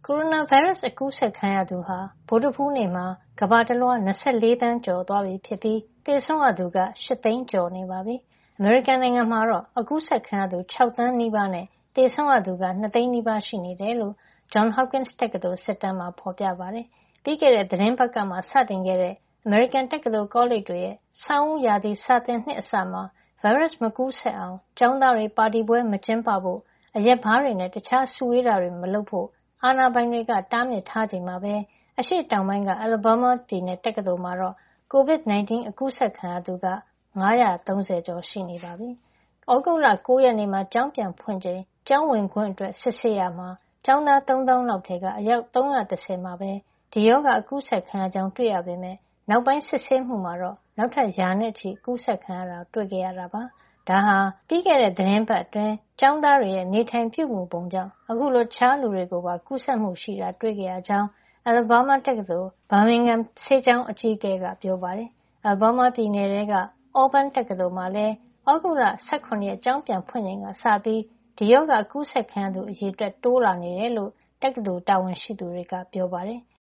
ကိုရိုနာဗိုင်းရပ်စ်အကူးစက်ခံရသူဟာဗုဒ္ဓဟူးနေ့မှာကမ္ဘာတလွှား24 သန်းကျော်သွားပြီဖြစ်ပြီးသေဆုံးရသူက8 သိန်းကျော်နေပါပြီ။အမေရိကန်နိုင်ငံမှာတော့အကူးစက်ခံရသူ6 သန်းနီးပါးနဲ့သေဆုံးရသူက2 သိန်းနီးပါးရှိနေတယ်လို့ Johns Hopkins တက္ကသိုလ်စစ်တမ်းမှာဖော်ပြပါတယ်။ပြီးခဲ့တဲ့သီတင်းပတ်ကမှစတင်ခဲ့တဲ့အမေရိကန်တက္ကသိုလ်ကောလိပ်တွေရဲ့ဆောင်းဦးရာသီစာသင်နှစ်အစမှာဗိုင်းရပ်စ်မကူးစက်အောင်ကျောင်းသားတွေပါတီပွဲမကျင်းပဖို့အရက်ဘားတွေနဲ့တခြားစုဝေးတာတွေမလုပ်ဖို့အာဏာပိုင်တွေကတားမြစ်ထားချိန်မှာပဲအရှေ့တောင်ပိုင်းက Alabama ပြည်နယ်တက္ကသိုလ်မှာတော့ COVID-19 အကူးစက်ခံရသူက530 ကျော်ရှိနေပါပြီ။ဩဂုတ်လ9 ရက်နေ့မှာကျောင်းပြန်ဖွင့်ချိန်ကျောင်းဝင်ခွင့်အတွက်စစ်ဆေးရမှာကျောင်းသား 3000 လောက်ထဲကအယောက်310မှာပဲဒီရောဂါအကူးစက်ခံရကြောင်းတွေ့ရပေမယ့်နောက်ပိုင်းစစ်ဆေးမှုမှာတော့နောက်ထပ်ရာနဲ့ချီကူးစက်ခံရတာတွေ့ခဲ့ရတာပါ။ဒါဟာပြီးခဲ့တဲ့သီတင်းပတ်အတွင်းကျောင်းသားတွေရဲ့နေထိုင်ပြုမှုပုံကြောင့်အခုလိုတခြားလူတွေကိုပါကူးစက်မှုရှိတာတွေ့ခဲ့ရကြောင်း Alabama တက္ကသိုလ် Birmingham ဆေးကျောင်းအကြီးအကဲကပြောပါတယ်။ Alabama ပြည်နယ်ထဲက Auburn တက္ကသိုလ်မှာလည်းဩဂုတ်လ18 ရက်ကျောင်းပြန်ဖွင့်ချိန်ကစပြီးဒီရောဂါကူးစက်ခံရသူအရေအတွက်တိုးလာနေတယ်လို့တက္ကသိုလ်တာဝန်ရှိသူတွေကပြောပါတယ်။